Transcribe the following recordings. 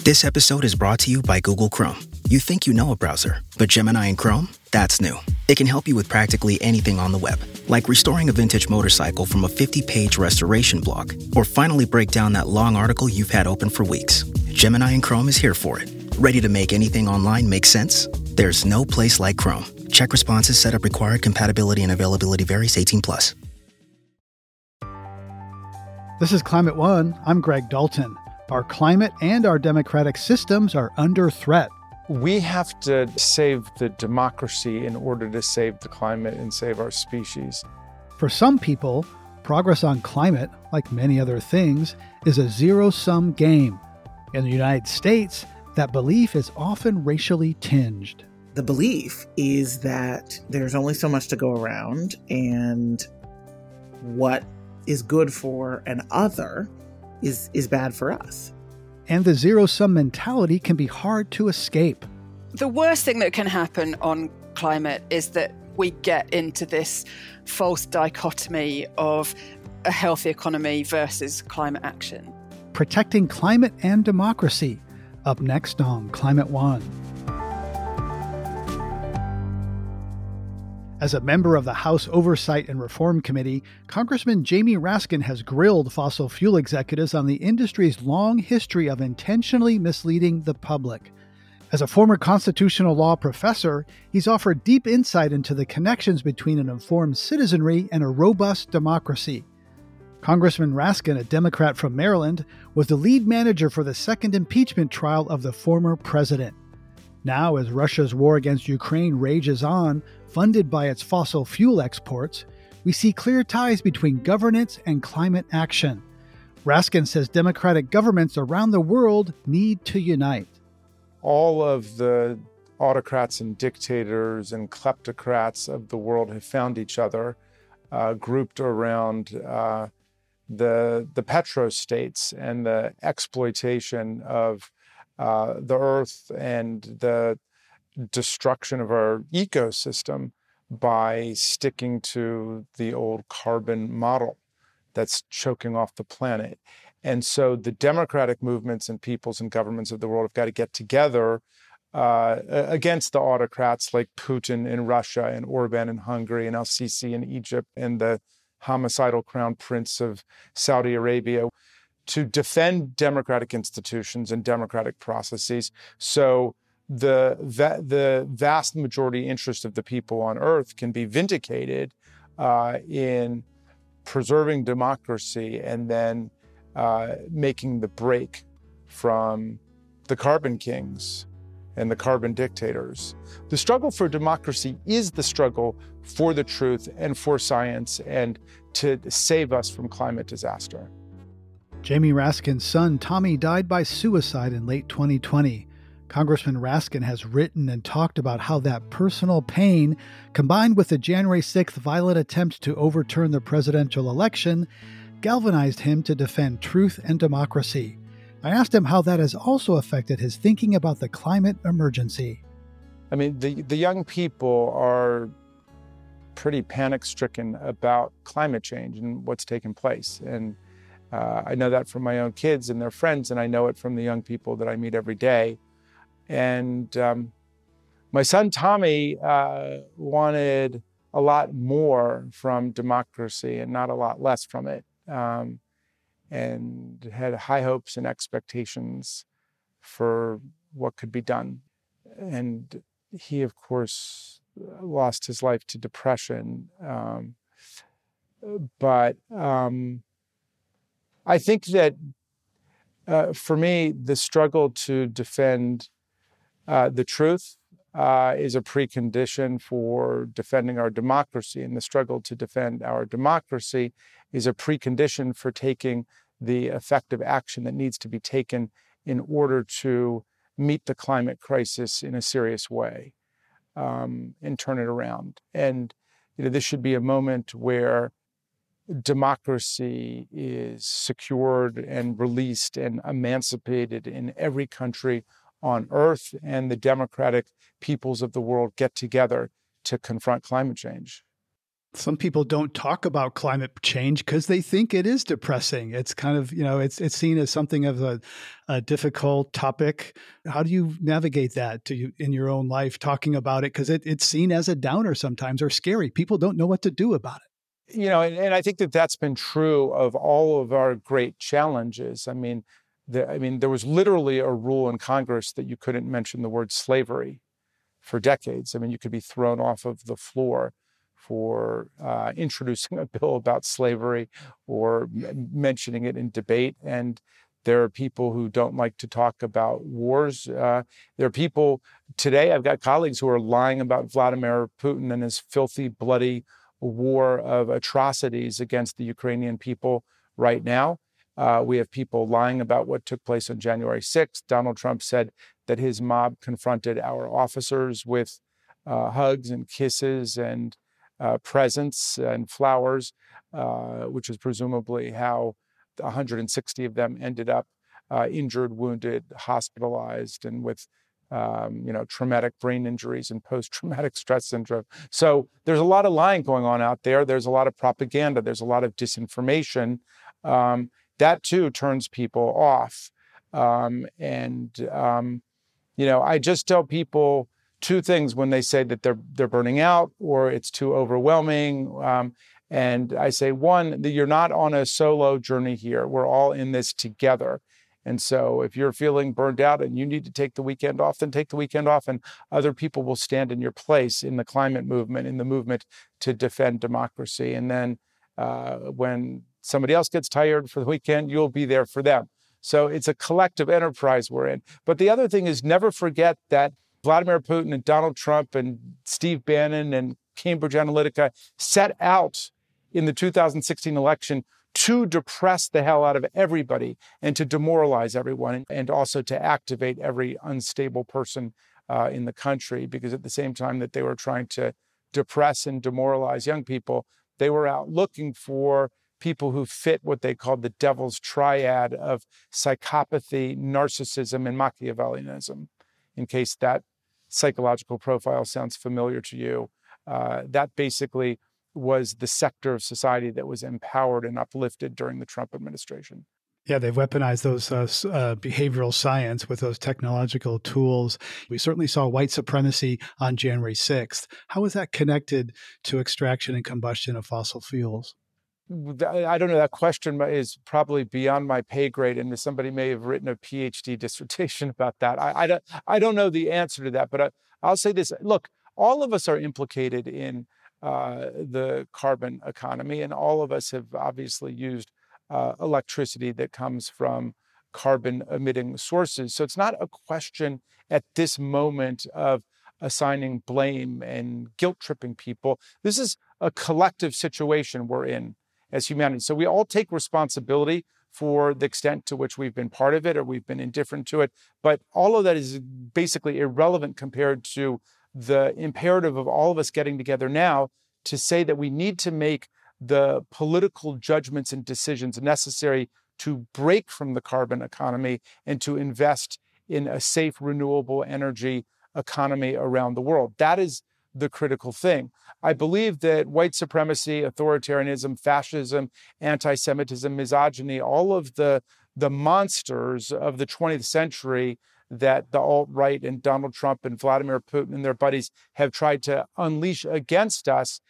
This episode is brought to you by Google Chrome. You think you know a browser, but Gemini and Chrome? That's new. It can help you with practically anything on the web, like restoring a vintage motorcycle from a 50-page restoration blog, or finally break down that long article you've had open for weeks. Gemini and Chrome is here for it. Ready to make anything online make sense? There's no place like Chrome. Check responses, setup required, compatibility and availability varies, 18+. This is Climate One. I'm Greg Dalton. Our climate and our democratic systems are under threat. We have to save the democracy in order to save the climate and save our species. For some people, progress on climate, like many other things, is a zero-sum game. In the United States, that belief is often racially tinged. The belief is that there's only so much to go around, and what is good for an other is bad for us. And the zero-sum mentality can be hard to escape. The worst thing that can happen on climate is that we get into this false dichotomy of a healthy economy versus climate action. Protecting climate and democracy. Up next on Climate One. As a member of the House Oversight and Reform Committee, Congressman Jamie Raskin has grilled fossil fuel executives on the industry's long history of intentionally misleading the public. As a former constitutional law professor, he's offered deep insight into the connections between an informed citizenry and a robust democracy. Congressman Raskin, a Democrat from Maryland, was the lead manager for the second impeachment trial of the former president. Now, as Russia's war against Ukraine rages on, funded by its fossil fuel exports, we see clear ties between governance and climate action. Raskin says democratic governments around the world need to unite. All of the autocrats and dictators and kleptocrats of the world have found each other, grouped around the petrostates and the exploitation of the earth and the destruction of our ecosystem by sticking to the old carbon model that's choking off the planet. And so the democratic movements and peoples and governments of the world have got to get together against the autocrats like Putin in Russia and Orban in Hungary and al-Sisi in Egypt and the homicidal crown prince of Saudi Arabia, to defend democratic institutions and democratic processes so the vast majority interest of the people on earth can be vindicated in preserving democracy and then making the break from the carbon kings and the carbon dictators. The struggle for democracy is the struggle for the truth and for science and to save us from climate disaster. Jamie Raskin's son, Tommy, died by suicide in late 2020. Congressman Raskin has written and talked about how that personal pain, combined with the January 6th violent attempt to overturn the presidential election, galvanized him to defend truth and democracy. I asked him how that has also affected his thinking about the climate emergency. I mean, the young people are pretty panic-stricken about climate change and what's taken place. And I know that from my own kids and their friends, and I know it from the young people that I meet every day. And my son, Tommy, wanted a lot more from democracy and not a lot less from it, and had high hopes and expectations for what could be done. And he, of course, lost his life to depression. But I think that for me, the struggle to defend the truth is a precondition for defending our democracy, and the struggle to defend our democracy is a precondition for taking the effective action that needs to be taken in order to meet the climate crisis in a serious way and turn it around. And this should be a moment where democracy is secured and released and emancipated in every country on earth, and the democratic peoples of the world get together to confront climate change. Some people don't talk about climate change because they think it is depressing. It's kind of, it's seen as something of a difficult topic. How do you navigate that in your own life, talking about it? Because it's seen as a downer sometimes or scary. People don't know what to do about it. And I think that that's been true of all of our great challenges. I mean, there was literally a rule in Congress that you couldn't mention the word slavery for decades. I mean, you could be thrown off of the floor for introducing a bill about slavery or mentioning it in debate. And there are people who don't like to talk about wars. There are people today, I've got colleagues who are lying about Vladimir Putin and his filthy, bloody war of atrocities against the Ukrainian people right now. We have people lying about what took place on January 6th. Donald Trump said that his mob confronted our officers with hugs and kisses and presents and flowers, which is presumably how 160 of them ended up injured, wounded, hospitalized, and with traumatic brain injuries and post-traumatic stress syndrome. So there's a lot of lying going on out there. There's a lot of propaganda. There's a lot of disinformation. That too turns people off. I just tell people two things when they say that they're burning out or it's too overwhelming. And I say, one, that you're not on a solo journey here. We're all in this together. And so if you're feeling burned out and you need to take the weekend off, then take the weekend off, and other people will stand in your place in the climate movement, in the movement to defend democracy. And then when somebody else gets tired for the weekend, you'll be there for them. So it's a collective enterprise we're in. But the other thing is, never forget that Vladimir Putin and Donald Trump and Steve Bannon and Cambridge Analytica set out in the 2016 election to depress the hell out of everybody and to demoralize everyone, and also to activate every unstable person in the country, because at the same time that they were trying to depress and demoralize young people, they were out looking for people who fit what they called the devil's triad of psychopathy, narcissism, and Machiavellianism. In case that psychological profile sounds familiar to you, that basically was the sector of society that was empowered and uplifted during the Trump administration. Yeah, they've weaponized those behavioral science with those technological tools. We certainly saw white supremacy on January 6th. How is that connected to extraction and combustion of fossil fuels? I don't know. That question is probably beyond my pay grade, and somebody may have written a PhD dissertation about that. I don't know the answer to that, but I'll say this. Look, all of us are implicated in the carbon economy, and all of us have obviously used electricity that comes from carbon-emitting sources. So it's not a question at this moment of assigning blame and guilt-tripping people. This is a collective situation we're in as humanity. So we all take responsibility for the extent to which we've been part of it or we've been indifferent to it. But all of that is basically irrelevant compared to the imperative of all of us getting together now to say that we need to make the political judgments and decisions necessary to break from the carbon economy and to invest in a safe, renewable energy economy around the world. That is the critical thing. I believe that white supremacy, authoritarianism, fascism, anti-Semitism, misogyny, all of the monsters of the 20th century that the alt-right and Donald Trump and Vladimir Putin and their buddies have tried to unleash against us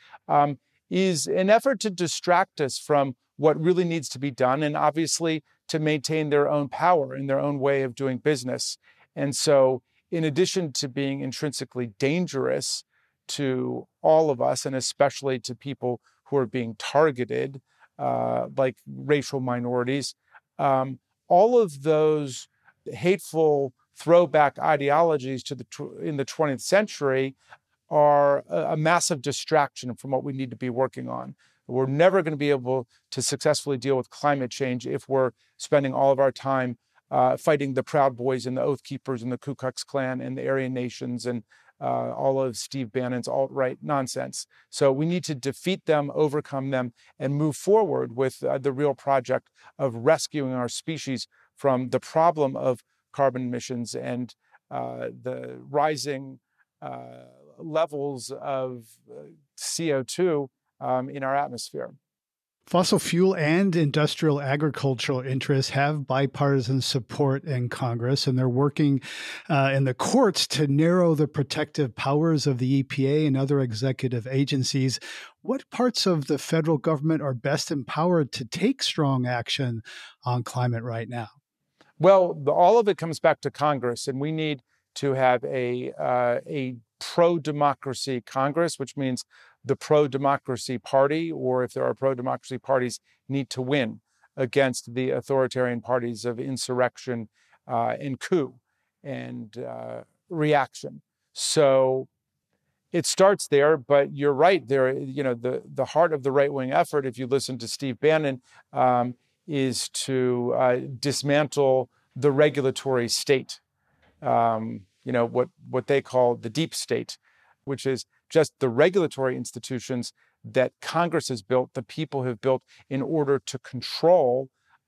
is an effort to distract us from what really needs to be done, and obviously to maintain their own power and their own way of doing business. And so in addition to being intrinsically dangerous to all of us, and especially to people who are being targeted, like racial minorities, all of those hateful throwback ideologies in the 20th century are a massive distraction from what we need to be working on. We're never going to be able to successfully deal with climate change if we're spending all of our time fighting the Proud Boys and the Oath Keepers and the Ku Klux Klan and the Aryan Nations and all of Steve Bannon's alt-right nonsense. So we need to defeat them, overcome them, and move forward with the real project of rescuing our species from the problem of carbon emissions and the rising levels of CO2 in our atmosphere. Fossil fuel and industrial agricultural interests have bipartisan support in Congress, and they're working in the courts to narrow the protective powers of the EPA and other executive agencies. What parts of the federal government are best empowered to take strong action on climate right now? Well, all of it comes back to Congress, and we need to have a pro-democracy Congress, which means the pro-democracy party, or if there are pro-democracy parties, need to win against the authoritarian parties of insurrection and coup and reaction. So it starts there, but you're right. There, the heart of the right-wing effort, if you listen to Steve Bannon, is to dismantle the regulatory state. What they call the deep state, which is just the regulatory institutions that Congress has built, the people have built in order to control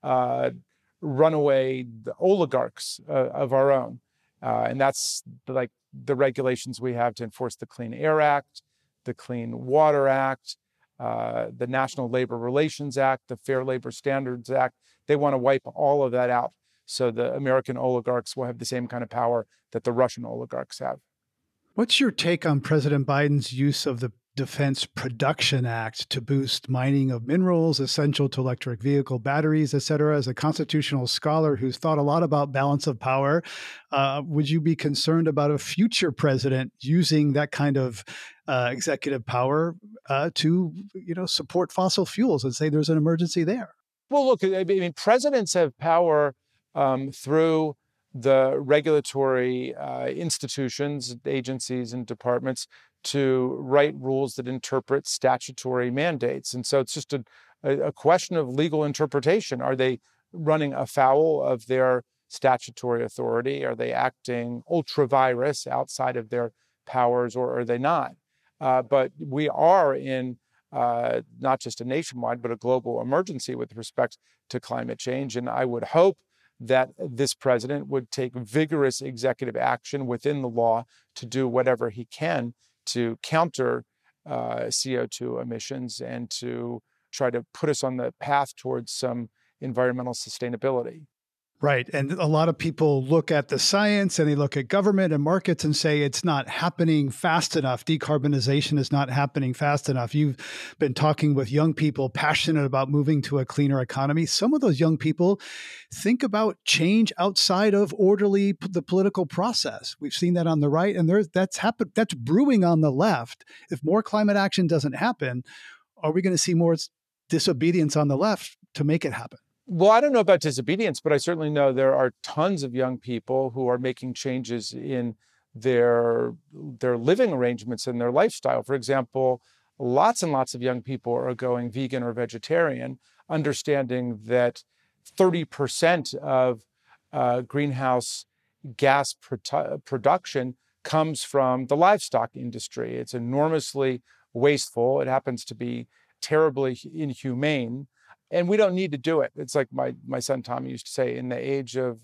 runaway oligarchs of our own. And that's like the regulations we have to enforce the Clean Air Act, the Clean Water Act, the National Labor Relations Act, the Fair Labor Standards Act. They want to wipe all of that out. So the American oligarchs will have the same kind of power that the Russian oligarchs have. What's your take on President Biden's use of the Defense Production Act to boost mining of minerals essential to electric vehicle batteries, et cetera? As a constitutional scholar who's thought a lot about balance of power, would you be concerned about a future president using that kind of executive power to support fossil fuels and say there's an emergency there? Well, look, I mean, presidents have power through the regulatory institutions, agencies, and departments to write rules that interpret statutory mandates. And so it's just a question of legal interpretation. Are they running afoul of their statutory authority? Are they acting ultra vires outside of their powers, or are they not? But we are in not just a nationwide, but a global emergency with respect to climate change. And I would hope that this president would take vigorous executive action within the law to do whatever he can to counter CO2 emissions and to try to put us on the path towards some environmental sustainability. Right. And a lot of people look at the science and they look at government and markets and say it's not happening fast enough. Decarbonization is not happening fast enough. You've been talking with young people passionate about moving to a cleaner economy. Some of those young people think about change outside of the political process. We've seen that on the right, and that's brewing on the left. If more climate action doesn't happen, are we going to see more disobedience on the left to make it happen? Well, I don't know about disobedience, but I certainly know there are tons of young people who are making changes in their living arrangements and their lifestyle. For example, lots and lots of young people are going vegan or vegetarian, understanding that 30% of greenhouse gas production comes from the livestock industry. It's enormously wasteful. It happens to be terribly inhumane. And we don't need to do it. It's like my son Tommy used to say, in the age of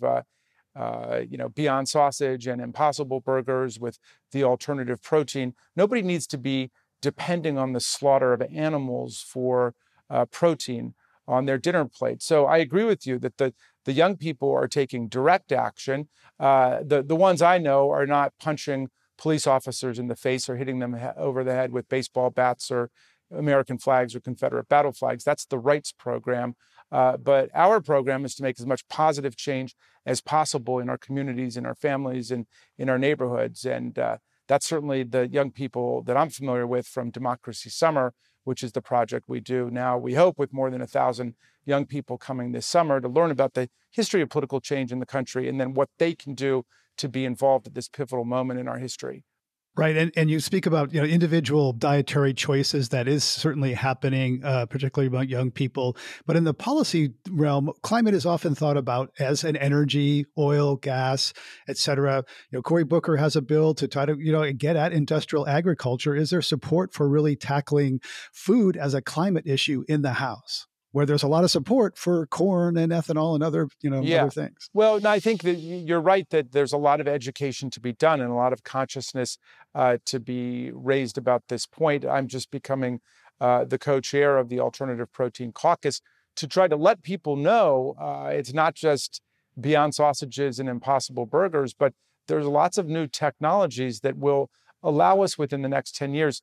Beyond Sausage and Impossible Burgers with the alternative protein, nobody needs to be depending on the slaughter of animals for protein on their dinner plate. So I agree with you that the young people are taking direct action. The ones I know are not punching police officers in the face or hitting them over the head with baseball bats or American flags or Confederate battle flags. That's the rights program. But our program is to make as much positive change as possible in our communities, in our families, and in our neighborhoods. And that's certainly the young people that I'm familiar with from Democracy Summer, which is the project we do now. We hope with more than 1,000 young people coming this summer to learn about the history of political change in the country and then what they can do to be involved at this pivotal moment in our history. Right. And you speak about, individual dietary choices. That is certainly happening, particularly among young people. But in the policy realm, climate is often thought about as an energy, oil, gas, et cetera. Cory Booker has a bill to try to, get at industrial agriculture. Is there support for really tackling food as a climate issue in the House, where there's a lot of support for corn and ethanol and other, other things? Well, I think that you're right that there's a lot of education to be done and a lot of consciousness to be raised about this point. I'm just becoming the co-chair of the Alternative Protein Caucus, to try to let people know it's not just Beyond Sausages and Impossible Burgers, but there's lots of new technologies that will allow us within the next 10 years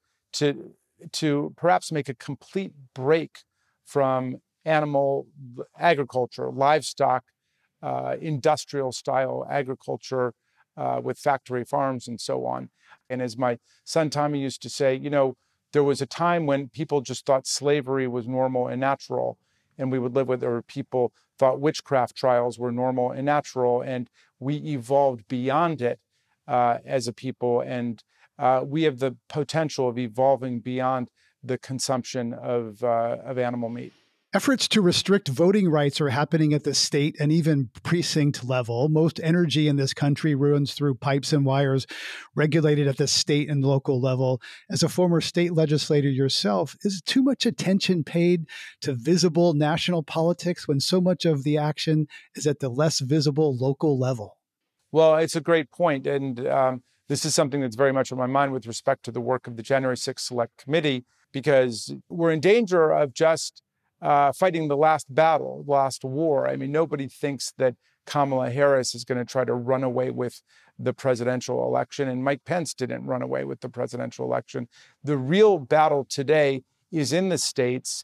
to perhaps make a complete break from animal agriculture, livestock, industrial style agriculture with factory farms and so on. And as my son Tommy used to say, there was a time when people just thought slavery was normal and natural, and we would live with, or people thought witchcraft trials were normal and natural, and we evolved beyond it as a people, and we have the potential of evolving beyond the consumption of animal meat. Efforts to restrict voting rights are happening at the state and even precinct level. Most energy in this country runs through pipes and wires regulated at the state and local level. As a former state legislator yourself, is too much attention paid to visible national politics when so much of the action is at the less visible local level? Well, it's a great point. And this is something that's very much on my mind with respect to the work of the January 6th Select Committee, because we're in danger of just fighting the last battle, the last war. I mean, nobody thinks that Kamala Harris is going to try to run away with the presidential election, and Mike Pence didn't run away with the presidential election. The real battle today is in the states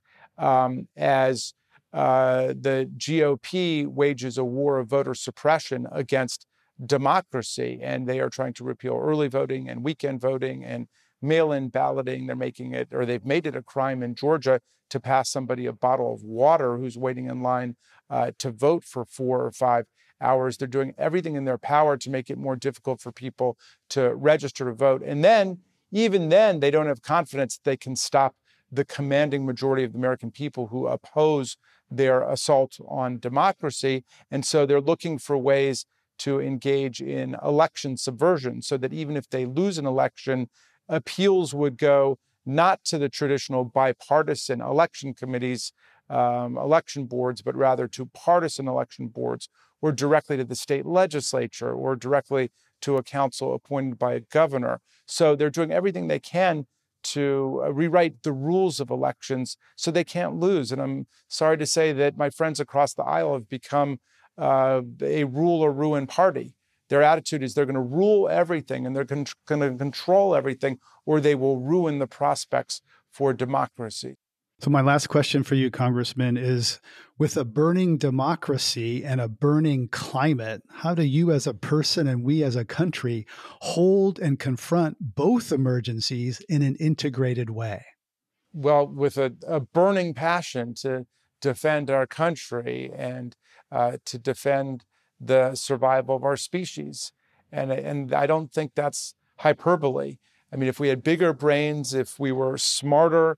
as the GOP wages a war of voter suppression against democracy, and they are trying to repeal early voting and weekend voting and mail-in balloting. They've made it a crime in Georgia to pass somebody a bottle of water who's waiting in line to vote for 4 or 5 hours. They're doing everything in their power to make it more difficult for people to register to vote. And then, even then, they don't have confidence that they can stop the commanding majority of the American people who oppose their assault on democracy. And so they're looking for ways to engage in election subversion so that even if they lose an election, appeals would go not to the traditional bipartisan election committees, election boards, but rather to partisan election boards, or directly to the state legislature, or directly to a council appointed by a governor. So they're doing everything they can to rewrite the rules of elections so they can't lose. And I'm sorry to say that my friends across the aisle have become a rule or ruin party. Their attitude is they're going to rule everything and they're going to control everything, or they will ruin the prospects for democracy. So my last question for you, Congressman, is with a burning democracy and a burning climate, how do you as a person and we as a country hold and confront both emergencies in an integrated way? Well, with a burning passion to defend our country and to defend the survival of our species. And I don't think that's hyperbole. I mean, if we had bigger brains, if we were smarter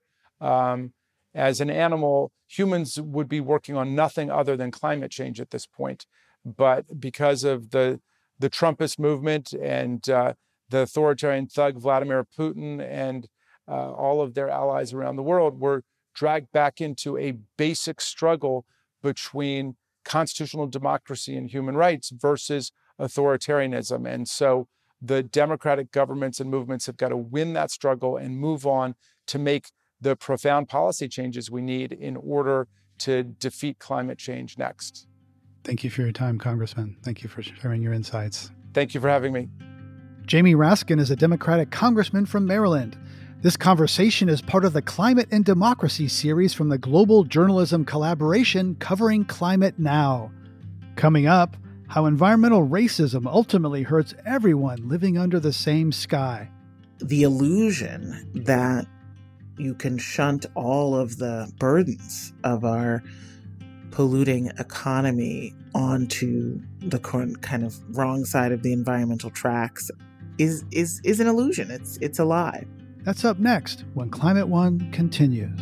as an animal, humans would be working on nothing other than climate change at this point. But because of the Trumpist movement and the authoritarian thug Vladimir Putin and all of their allies around the world, we're dragged back into a basic struggle between constitutional democracy and human rights versus authoritarianism. And so the democratic governments and movements have got to win that struggle and move on to make the profound policy changes we need in order to defeat climate change next. Thank you for your time, Congressman. Thank you for sharing your insights. Thank you for having me. Jamie Raskin is a Democratic congressman from Maryland. This conversation is part of the Climate and Democracy series from the Global Journalism Collaboration covering Climate Now. Coming up, how environmental racism ultimately hurts everyone living under the same sky. The illusion that you can shunt all of the burdens of our polluting economy onto the kind of wrong side of the environmental tracks is an illusion. It's a lie. That's up next when Climate One continues.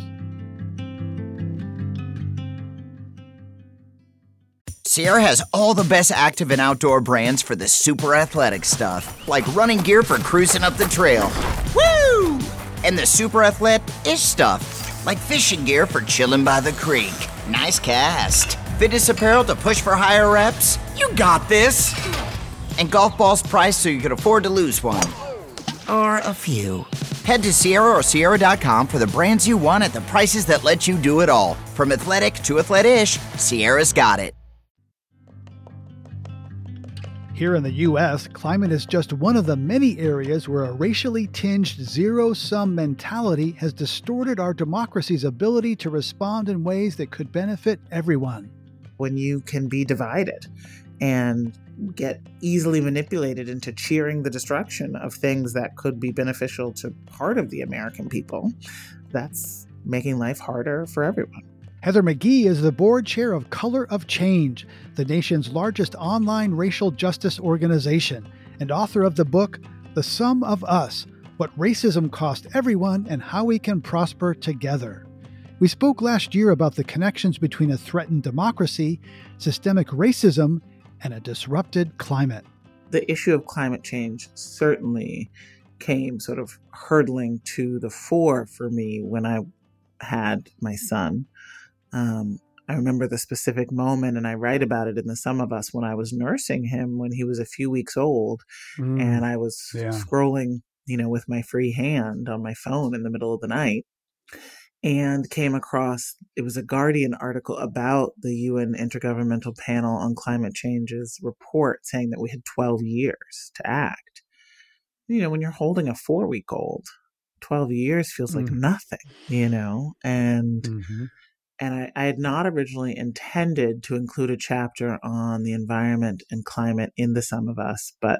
Sierra has all the best active and outdoor brands for the super athletic stuff, like running gear for cruising up the trail. Woo! And the super athletic-ish stuff, like fishing gear for chilling by the creek. Nice cast. Fitness apparel to push for higher reps. You got this. And golf balls priced so you can afford to lose one. Or a few. Head to Sierra or Sierra.com for the brands you want at the prices that let you do it all. From athletic to athletic-ish, Sierra's got it. Here in the U.S., climate is just one of the many areas where a racially tinged zero-sum mentality has distorted our democracy's ability to respond in ways that could benefit everyone. When you can be divided and get easily manipulated into cheering the destruction of things that could be beneficial to part of the American people, that's making life harder for everyone. Heather McGhee is the board chair of Color of Change, the nation's largest online racial justice organization, and author of the book, The Sum of Us, What Racism Cost Everyone and How We Can Prosper Together. We spoke last year about the connections between a threatened democracy, systemic racism, and a disrupted climate. The issue of climate change certainly came sort of hurtling to the fore for me when I had my son. I remember the specific moment, and I write about it in The Sum of Us, when I was nursing him when he was a few weeks old, and I was scrolling, with my free hand on my phone in the middle of the night, and came across, it was a Guardian article about the UN Intergovernmental Panel on Climate Change's report saying that we had 12 years to act. When you're holding a 4-week-old, 12 years feels like nothing, and I had not originally intended to include a chapter on the environment and climate in The Sum of Us, but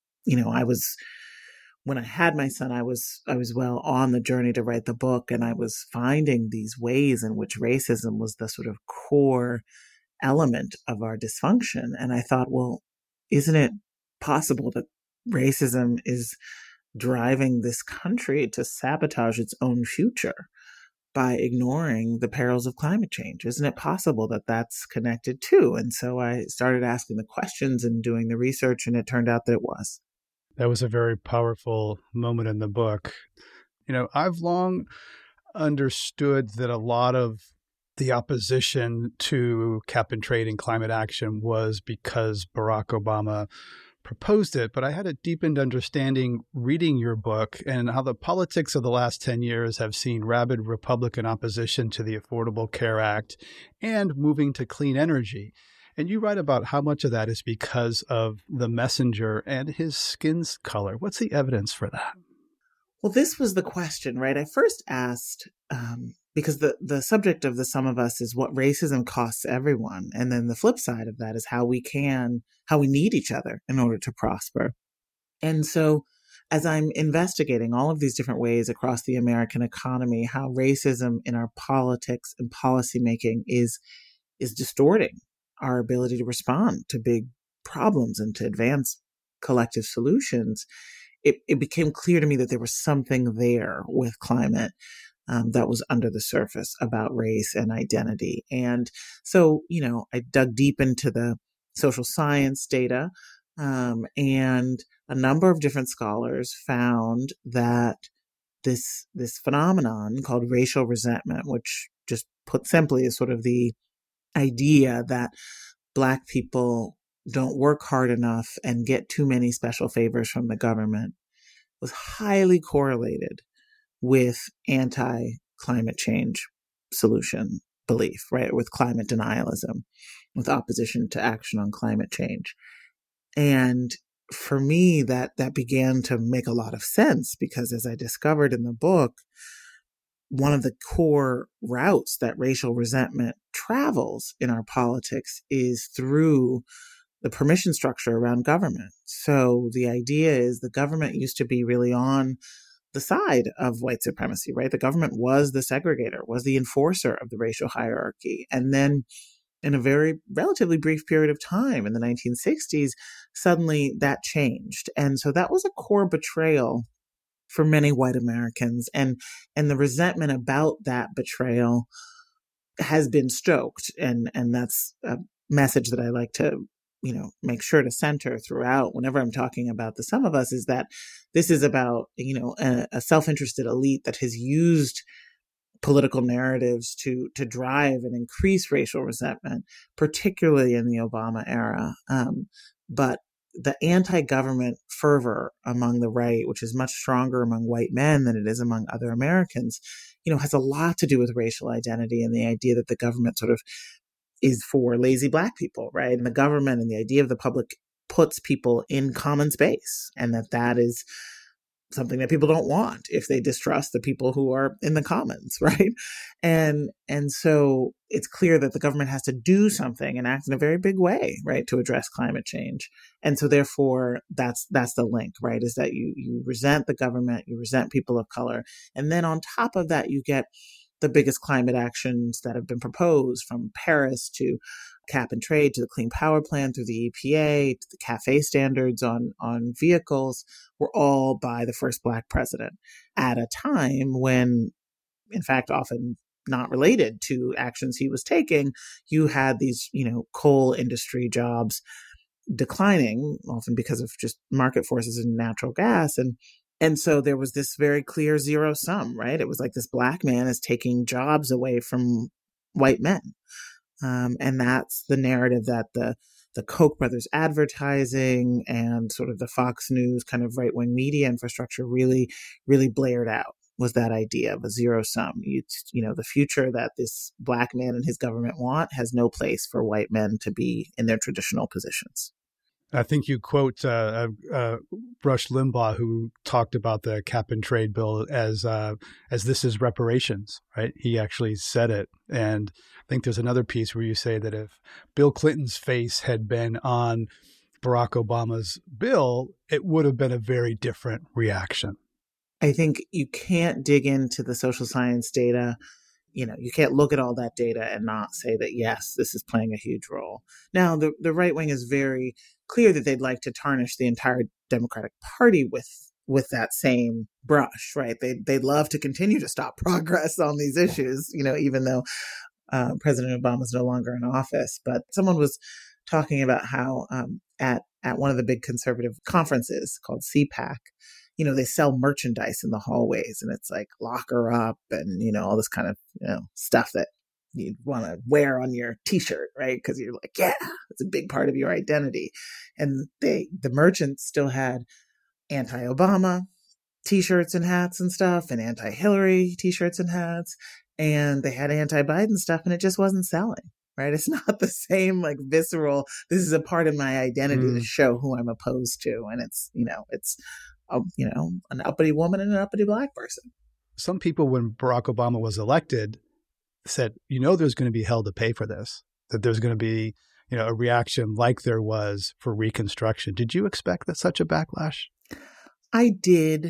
when I had my son, I was well on the journey to write the book, and I was finding these ways in which racism was the sort of core element of our dysfunction. And I thought, well, isn't it possible that racism is driving this country to sabotage its own future by ignoring the perils of climate change? Isn't it possible that that's connected too? And so I started asking the questions and doing the research, and it turned out that it was. That was a very powerful moment in the book. I've long understood that a lot of the opposition to cap and trade and climate action was because Barack Obama proposed it, but I had a deepened understanding reading your book and how the politics of the last 10 years have seen rabid Republican opposition to the Affordable Care Act and moving to clean energy. And you write about how much of that is because of the messenger and his skin's color. What's the evidence for that? Well, this was the question, right? I first asked, because the subject of The Sum of Us is what racism costs everyone. And then the flip side of that is how we need each other in order to prosper. And so as I'm investigating all of these different ways across the American economy, how racism in our politics and policymaking is distorting our ability to respond to big problems and to advance collective solutions, it became clear to me that there was something there with climate that was under the surface about race and identity. And so, I dug deep into the social science data, and a number of different scholars found that this phenomenon called racial resentment, which just put simply is sort of the idea that Black people don't work hard enough and get too many special favors from the government, was highly correlated with anti-climate change solution belief, right? With climate denialism, with opposition to action on climate change. And for me, that began to make a lot of sense, because as I discovered in the book, one of the core routes that racial resentment travels in our politics is through the permission structure around government. So the idea is the government used to be really on the side of white supremacy, right? The government was the segregator, was the enforcer of the racial hierarchy. And then in a very relatively brief period of time in the 1960s, suddenly that changed. And so that was a core betrayal for many white Americans. And the resentment about that betrayal has been stoked. And that's a message that I like to, make sure to center throughout whenever I'm talking about The Sum of Us, is that this is about, a self-interested elite that has used political narratives to drive and increase racial resentment, particularly in the Obama era. But the anti-government fervor among the right, which is much stronger among white men than it is among other Americans, has a lot to do with racial identity and the idea that the government sort of is for lazy Black people, right? And the government and the idea of the public puts people in common space, and that is something that people don't want if they distrust the people who are in the commons, right? And so it's clear that the government has to do something and act in a very big way, right, to address climate change. And so therefore, that's the link, right, is that you resent the government, you resent people of color, and then on top of that, you get the biggest climate actions that have been proposed, from Paris to cap and trade to the Clean Power Plan through the EPA to the CAFE standards on vehicles, were all by the first Black president at a time when, in fact, often not related to actions he was taking, you had these, coal industry jobs declining, often because of just market forces in natural gas. And so there was this very clear zero sum, right? It was like this Black man is taking jobs away from white men. And that's the narrative that the Koch brothers advertising and sort of the Fox News kind of right-wing media infrastructure really, really blared out, was that idea of a zero sum. The future that this Black man and his government want has no place for white men to be in their traditional positions. I think you quote Rush Limbaugh, who talked about the cap and trade bill as this is reparations, right? He actually said it. And I think there's another piece where you say that if Bill Clinton's face had been on Barack Obama's bill, it would have been a very different reaction. I think you can't dig into the social science data. You can't look at all that data and not say that, yes, this is playing a huge role. Now, the right wing is very clear that they'd like to tarnish the entire Democratic Party with that same brush, right? They'd love to continue to stop progress on these issues, even though President Obama is no longer in office. But someone was talking about how at one of the big conservative conferences called CPAC, they sell merchandise in the hallways, and it's like lock her up and, all this kind of, stuff that you'd want to wear on your T-shirt, right? Because you're like, yeah, it's a big part of your identity. And the merchants still had anti-Obama T-shirts and hats and stuff, and anti-Hillary T-shirts and hats, and they had anti-Biden stuff, and it just wasn't selling. Right? It's not the same like visceral, this is a part of my identity to show who I'm opposed to. And it's, an uppity woman and an uppity Black person. Some people, when Barack Obama was elected, said, there's going to be hell to pay for this, that there's going to be, a reaction like there was for Reconstruction. Did you expect that such a backlash? I did.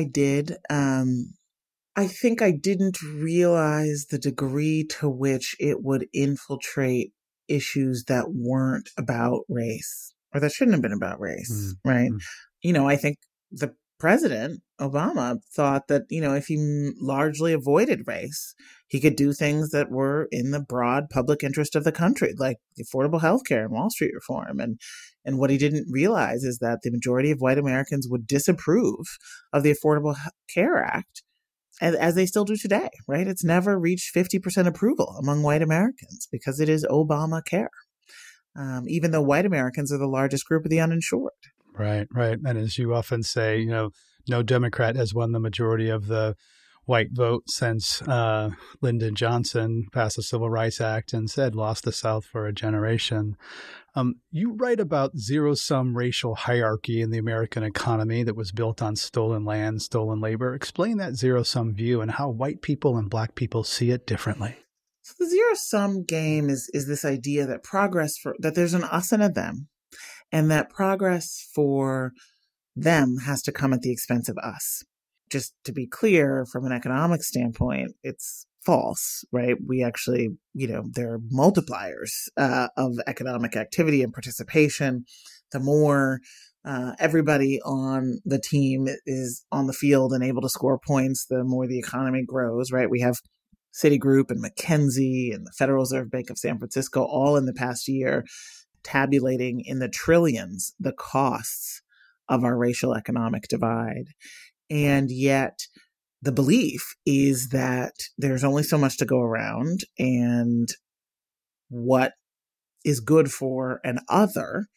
I think I didn't realize the degree to which it would infiltrate issues that weren't about race, or that shouldn't have been about race, right? I think the president, Obama, thought that, if he largely avoided race, he could do things that were in the broad public interest of the country, like affordable health care and Wall Street reform. And what he didn't realize is that the majority of white Americans would disapprove of the Affordable Care Act, as they still do today, right? It's never reached 50% approval among white Americans because it is Obamacare, even though white Americans are the largest group of the uninsured. Right. And as you often say, no Democrat has won the majority of the white vote since Lyndon Johnson passed the Civil Rights Act and said lost the South for a generation. You write about zero-sum racial hierarchy in the American economy that was built on stolen land, stolen labor. Explain that zero-sum view and how white people and Black people see it differently. So the zero-sum game is this idea that that there's an us and a them, and that progress for them has to come at the expense of us. Just to be clear, from an economic standpoint, it's false, right? We actually, there are multipliers of economic activity and participation. The more everybody on the team is on the field and able to score points, the more the economy grows, right? We have Citigroup and McKinsey and the Federal Reserve Bank of San Francisco all in the past year tabulating in the trillions the costs of our racial economic divide. And yet the belief is that there's only so much to go around, and what is good for an other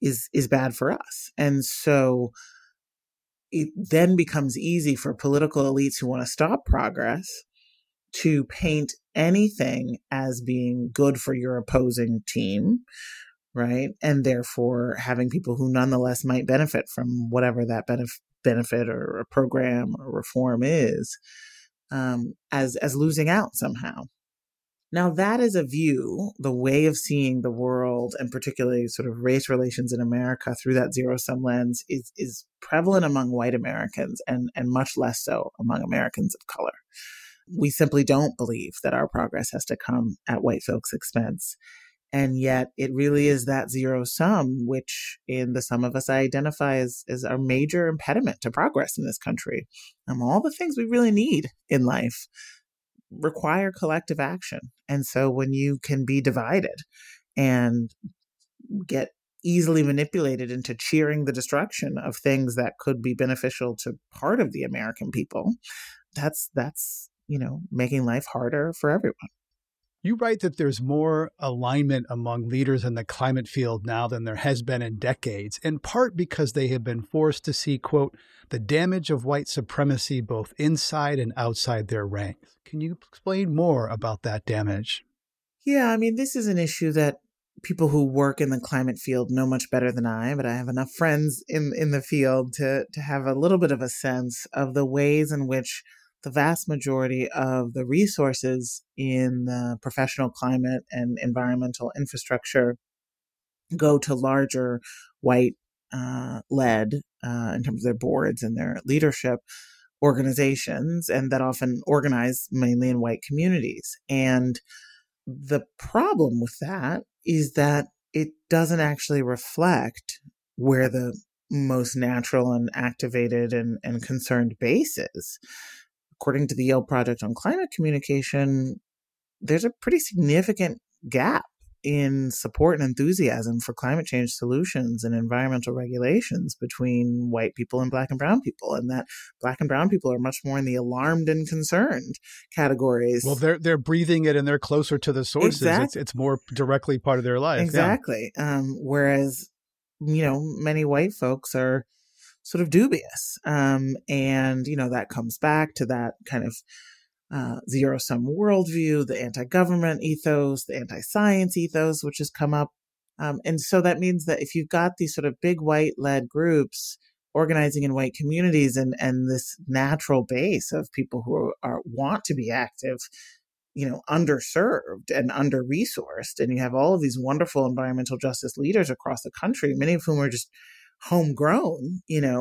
is bad for us. And so it then becomes easy for political elites who want to stop progress to paint anything as being good for your opposing team, right? And therefore having people who nonetheless might benefit from whatever that benefit or a program or reform is, as losing out somehow. Now, that is a view, the way of seeing the world, and particularly sort of race relations in America through that zero-sum lens is prevalent among white Americans and much less so among Americans of color. We simply don't believe that our progress has to come at white folks' expense. And yet it really is that zero sum, which in the sum of us I identify as our major impediment to progress in this country. All the things we really need in life require collective action. And so when you can be divided and get easily manipulated into cheering the destruction of things that could be beneficial to part of the American people, that's making life harder for everyone. You write that there's more alignment among leaders in the climate field now than there has been in decades, in part because they have been forced to see, quote, the damage of white supremacy both inside and outside their ranks. Can you explain more about that damage? Yeah, this is an issue that people who work in the climate field know much better than I, but I have enough friends in the field to have a little bit of a sense of the ways in which the vast majority of the resources in the professional climate and environmental infrastructure go to larger white led in terms of their boards and their leadership organizations, and that often organize mainly in white communities. And the problem with that is that it doesn't actually reflect where the most natural and activated and concerned base is. According to the Yale Project on Climate Communication, there's a pretty significant gap in support and enthusiasm for climate change solutions and environmental regulations between white people and Black and brown people, and that Black and brown people are much more in the alarmed and concerned categories. Well, they're breathing it and they're closer to the sources. Exactly. It's more directly part of their life. Exactly. Yeah. Whereas, many white folks are sort of dubious. And, that comes back to that kind of zero-sum worldview, the anti-government ethos, the anti-science ethos, which has come up. And so that means that if you've got these sort of big white-led groups organizing in white communities and this natural base of people who want to be active, underserved and under-resourced, and you have all of these wonderful environmental justice leaders across the country, many of whom are just homegrown,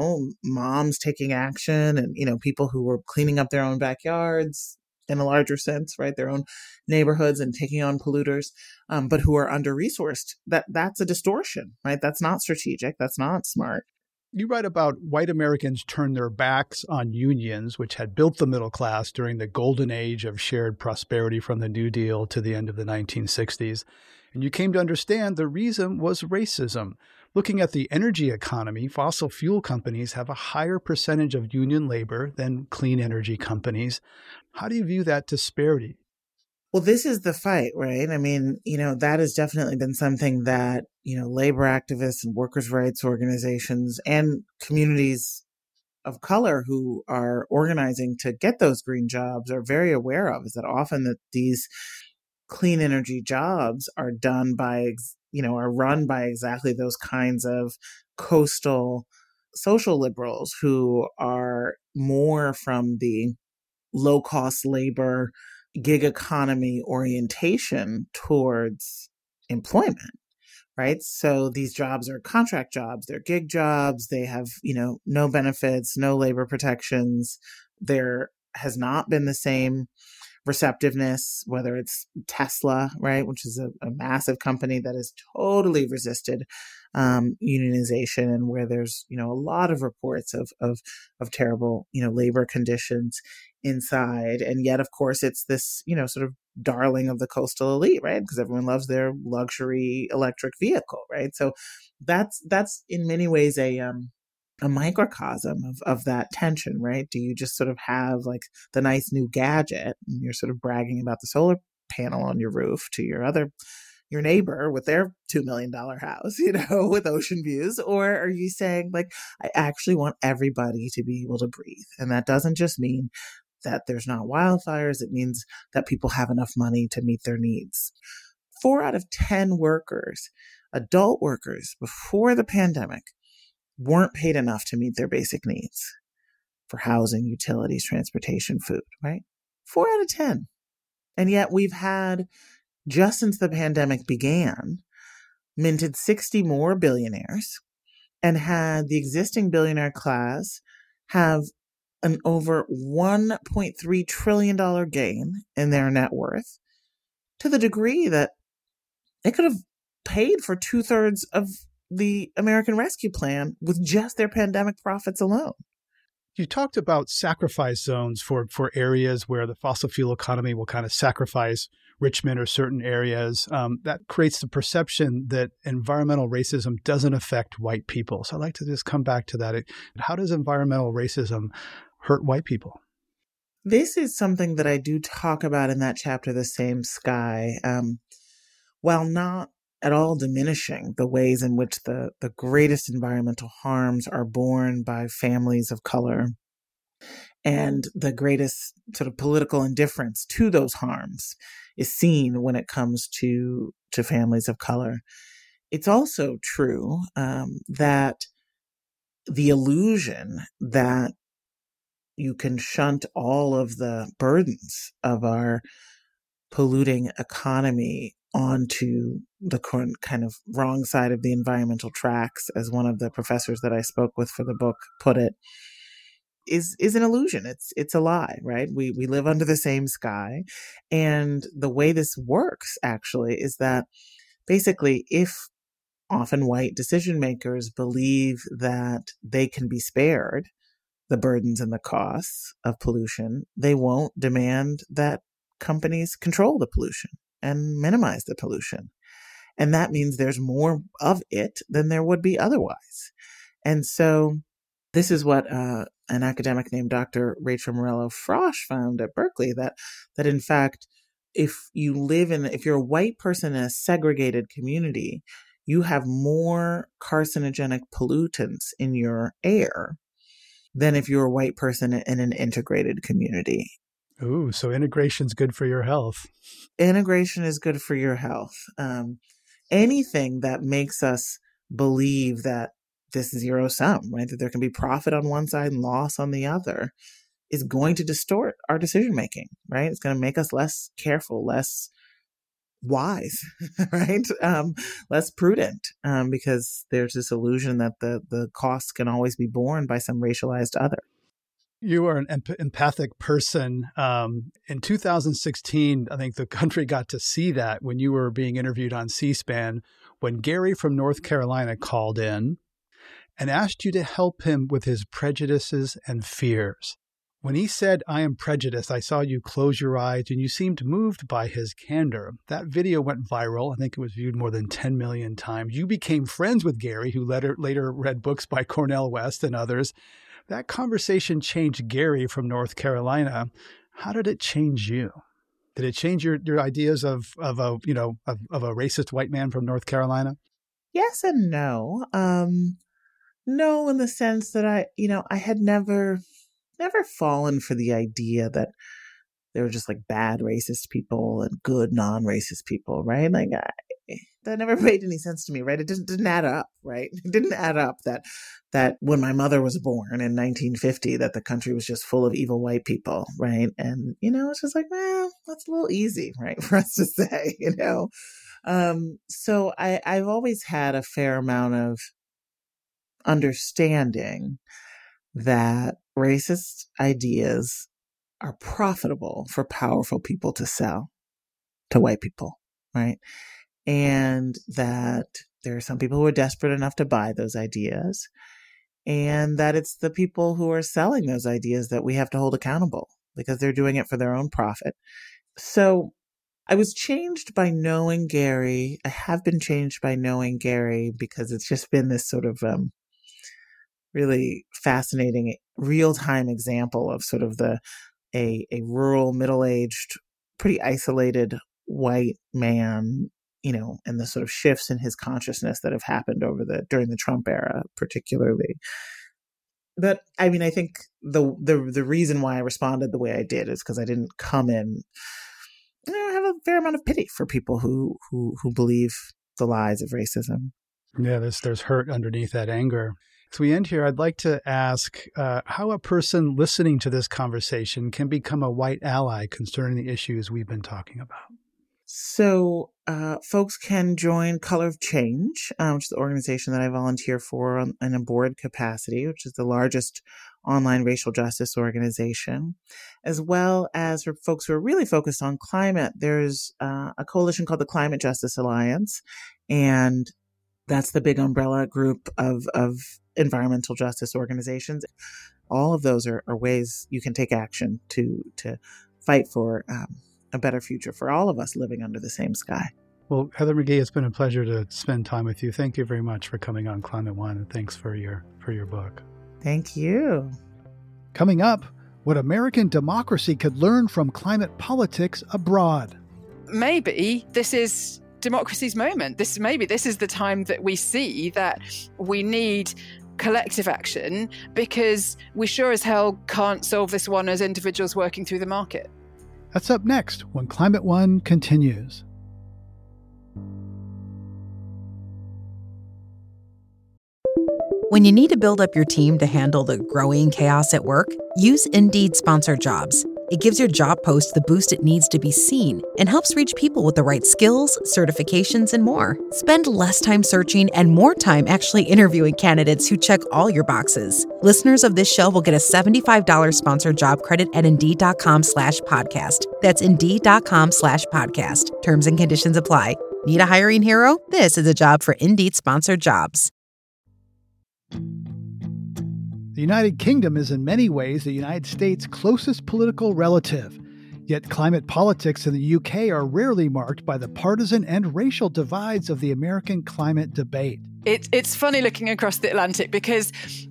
moms taking action and, people who were cleaning up their own backyards in a larger sense, right? Their own neighborhoods and taking on polluters, but who are under-resourced. That's a distortion, right? That's not strategic. That's not smart. You write about white Americans turned their backs on unions, which had built the middle class during the golden age of shared prosperity from the New Deal to the end of the 1960s. And you came to understand the reason was racism. Looking at the energy economy, fossil fuel companies have a higher percentage of union labor than clean energy companies. How do you view that disparity? Well, this is the fight, right? That has definitely been something that, labor activists and workers' rights organizations and communities of color who are organizing to get those green jobs are very aware of, is that often that these clean energy jobs are done by, are run by exactly those kinds of coastal social liberals who are more from the low-cost labor, gig economy orientation towards employment, right? So these jobs are contract jobs, they're gig jobs, they have, no benefits, no labor protections. There has not been the same receptiveness, whether it's Tesla, right, which is a massive company that has totally resisted unionization, and where there's a lot of reports of terrible labor conditions inside, and yet of course it's this sort of darling of the coastal elite, right? Because everyone loves their luxury electric vehicle, right? So that's in many ways a microcosm of that tension, right? Do you just sort of have like the nice new gadget and you're sort of bragging about the solar panel on your roof to your other, your neighbor with their $2 million house, with ocean views? Or are you saying, like, I actually want everybody to be able to breathe? And that doesn't just mean that there's not wildfires. It means that people have enough money to meet their needs. 4 out of 10 workers, adult workers, before the pandemic, weren't paid enough to meet their basic needs for housing, utilities, transportation, food, right? 4 out of 10. And yet we've had, just since the pandemic began, minted 60 more billionaires and had the existing billionaire class have an over $1.3 trillion gain in their net worth, to the degree that they could have paid for 2/3 of the American Rescue Plan with just their pandemic profits alone. You talked about sacrifice zones for areas where the fossil fuel economy will kind of sacrifice Richmond or certain areas. That creates the perception that environmental racism doesn't affect white people. So I'd like to just come back to that. How does environmental racism hurt white people? This is something that I do talk about in that chapter, The Same Sky, while not at all diminishing the ways in which the greatest environmental harms are borne by families of color, and the greatest sort of political indifference to those harms is seen when it comes to families of color. It's also true that the illusion that you can shunt all of the burdens of our polluting economy onto the kind of wrong side of the environmental tracks, as one of the professors that I spoke with for the book put it, is an illusion. It's a lie, right? We live under the same sky. And the way this works actually is that basically, if often white decision makers believe that they can be spared the burdens and the costs of pollution, they won't demand that companies control the pollution and minimize the pollution. And that means there's more of it than there would be otherwise. And so this is what an academic named Dr. Rachel Morello-Frosch found at Berkeley, that in fact, if you're a white person in a segregated community, you have more carcinogenic pollutants in your air than if you're a white person in an integrated community. Ooh, so integration's good for your health. Integration is good for your health. Anything that makes us believe that this zero sum, right, that there can be profit on one side and loss on the other, is going to distort our decision making, right? It's going to make us less careful, less wise, right? Less prudent, because there's this illusion that the costs can always be borne by some racialized other. You are an empathic person. In 2016, I think the country got to see that when you were being interviewed on C-SPAN, when Gary from North Carolina called in and asked you to help him with his prejudices and fears. When he said, "I am prejudiced," I saw you close your eyes and you seemed moved by his candor. That video went viral. I think it was viewed more than 10 million times. You became friends with Gary, who later read books by Cornel West and others. That conversation changed Gary from North Carolina. How did it change you? Did it change your ideas of a racist white man from North Carolina? Yes and no. No, in the sense that I had never fallen for the idea that there were just like bad racist people and good non-racist people, right? Like that never made any sense to me, right? It didn't add up, right? It didn't add up that when my mother was born in 1950, that the country was just full of evil white people, right? And, it's just like, well, that's a little easy, right, for us to say, So I've always had a fair amount of understanding that racist ideas are profitable for powerful people to sell to white people, right? And that there are some people who are desperate enough to buy those ideas, and that it's the people who are selling those ideas that we have to hold accountable because they're doing it for their own profit. So I was changed by knowing Gary. I have been changed by knowing Gary because it's just been this sort of really fascinating real-time example of sort of a rural, middle-aged, pretty isolated white man and the sort of shifts in his consciousness that have happened during the Trump era, particularly. But I mean, I think the reason why I responded the way I did is because I didn't come in. I have a fair amount of pity for people who believe the lies of racism. Yeah, there's hurt underneath that anger. As we end here, I'd like to ask how a person listening to this conversation can become a white ally concerning the issues we've been talking about. So folks can join Color of Change, which is the organization that I volunteer for in a board capacity, which is the largest online racial justice organization, as well as for folks who are really focused on climate. There's a coalition called the Climate Justice Alliance, and that's the big umbrella group of environmental justice organizations. All of those are ways you can take action to fight for a better future for all of us living under the same sky. Well, Heather McGhee, it's been a pleasure to spend time with you. Thank you very much for coming on Climate One, and thanks for your book. Thank you. Coming up, what American democracy could learn from climate politics abroad. Maybe this is democracy's moment. This is the time that we see that we need collective action, because we sure as hell can't solve this one as individuals working through the market. That's up next when Climate One continues. When you need to build up your team to handle the growing chaos at work, use Indeed Sponsored Jobs. It gives your job post the boost it needs to be seen and helps reach people with the right skills, certifications, and more. Spend less time searching and more time actually interviewing candidates who check all your boxes. Listeners of this show will get a $75 sponsored job credit at Indeed.com/podcast. That's Indeed.com/podcast. Terms and conditions apply. Need a hiring hero? This is a job for Indeed Sponsored Jobs. The United Kingdom is in many ways the United States' closest political relative. Yet climate politics in the UK are rarely marked by the partisan and racial divides of the American climate debate. It's funny looking across the Atlantic, because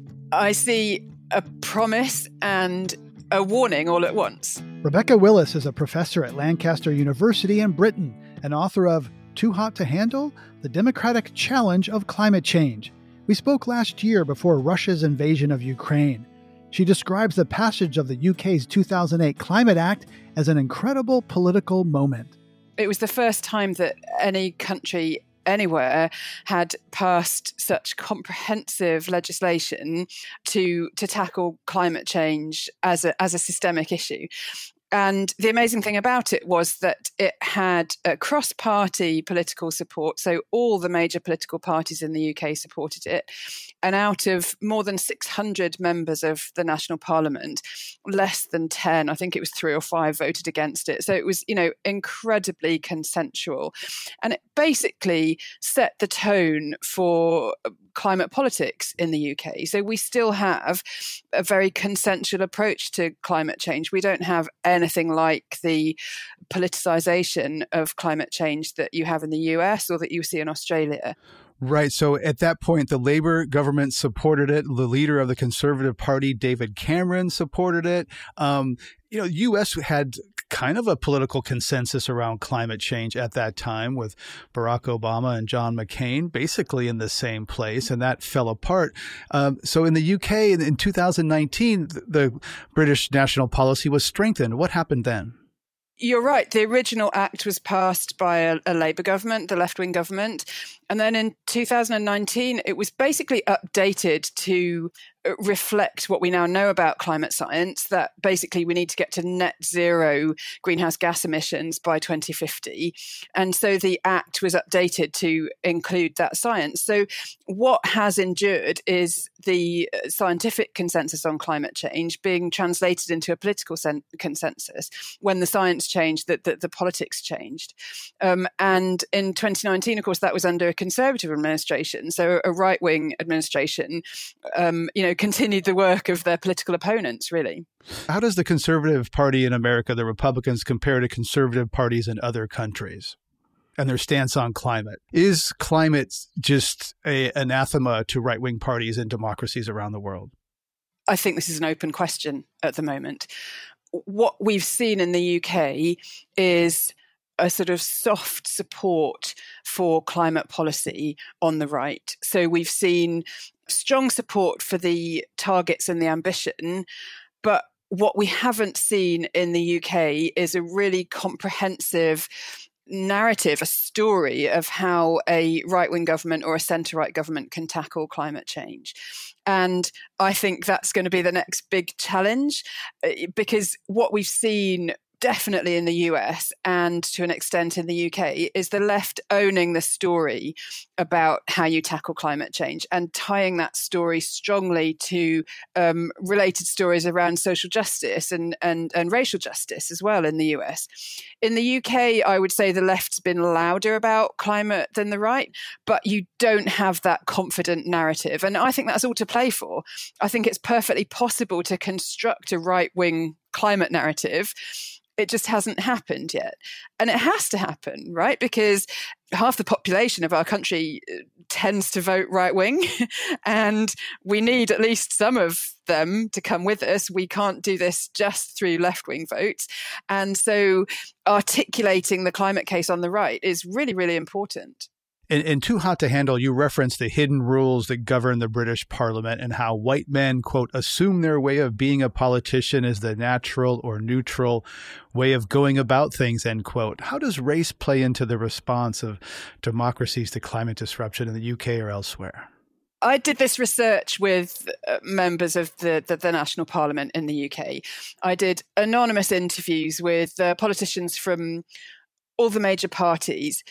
I see a promise and a warning all at once. Rebecca Willis is a professor at Lancaster University in Britain and author of Too Hot to Handle? The Democratic Challenge of Climate Change. We spoke last year before Russia's invasion of Ukraine. She describes the passage of the UK's 2008 Climate Act as an incredible political moment. It was the first time that any country anywhere had passed such comprehensive legislation to tackle climate change as a systemic issue. And the amazing thing about it was that it had a cross-party political support. So all the major political parties in the UK supported it. And out of more than 600 members of the National Parliament, less than 10, I think it was 3 or 5, voted against it. So it was, incredibly consensual. And it basically set the tone for climate politics in the UK. So we still have a very consensual approach to climate change. We don't have anything like the politicization of climate change that you have in the US or that you see in Australia. Right. So at that point, the Labour government supported it. The leader of the Conservative Party, David Cameron, supported it. The U.S. had kind of a political consensus around climate change at that time, with Barack Obama and John McCain basically in the same place, and that fell apart. So in the UK in 2019, the British national policy was strengthened. What happened then? You're right. The original act was passed by a Labour government, the left-wing government. And then in 2019, it was basically updated to reflect what we now know about climate science, that basically we need to get to net zero greenhouse gas emissions by 2050. And so the act was updated to include that science. So what has endured is the scientific consensus on climate change being translated into a political consensus. When the science changed, the politics changed. And in 2019, of course, that was under a Conservative administration. So a right-wing administration, continued the work of their political opponents, really. How does the Conservative Party in America, the Republicans, compare to conservative parties in other countries and their stance on climate? Is climate just an anathema to right-wing parties and democracies around the world? I think this is an open question at the moment. What we've seen in the UK is a sort of soft support for climate policy on the right. So we've seen strong support for the targets and the ambition, but what we haven't seen in the UK is a really comprehensive narrative, a story of how a right-wing government or a centre-right government can tackle climate change. And I think that's going to be the next big challenge, because what we've seen definitely in the US and to an extent in the UK is the left owning the story about how you tackle climate change and tying that story strongly to related stories around social justice and racial justice as well in the US. In the UK, I would say the left's been louder about climate than the right, but you don't have that confident narrative. And I think that's all to play for. I think it's perfectly possible to construct a right-wing climate narrative. It just hasn't happened yet. And it has to happen, right? Because half the population of our country tends to vote right-wing, and we need at least some of them to come with us. We can't do this just through left-wing votes. And so articulating the climate case on the right is really, really important. In Too Hot to Handle, you reference the hidden rules that govern the British Parliament and how white men, quote, assume their way of being a politician is the natural or neutral way of going about things, end quote. How does race play into the response of democracies to climate disruption in the UK or elsewhere? I did this research with members of the National Parliament in the UK. I did anonymous interviews with politicians from all the major parties.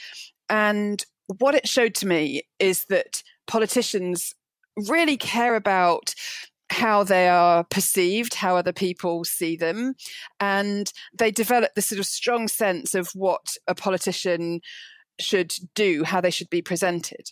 And what it showed to me is that politicians really care about how they are perceived, how other people see them, and they develop this sort of strong sense of what a politician should do, how they should be presented.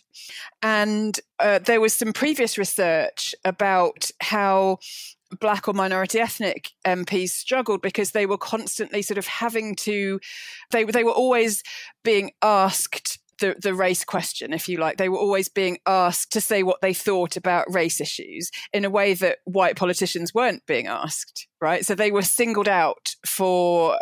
And there was some previous research about how Black or minority ethnic MPs struggled because they were constantly sort of having to, they were always being asked the race question, if you like. They were always being asked to say what they thought about race issues in a way that white politicians weren't being asked, right? So they were singled out for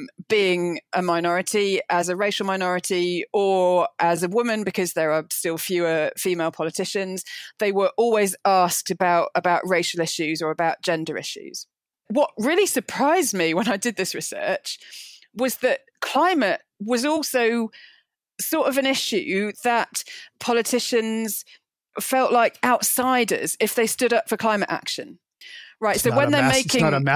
being a minority, as a racial minority, or as a woman, because there are still fewer female politicians. They were always asked about racial issues or about gender issues. What really surprised me when I did this research was that climate was also sort of an issue that politicians felt like outsiders if they stood up for climate action. Right. It's so when they're making,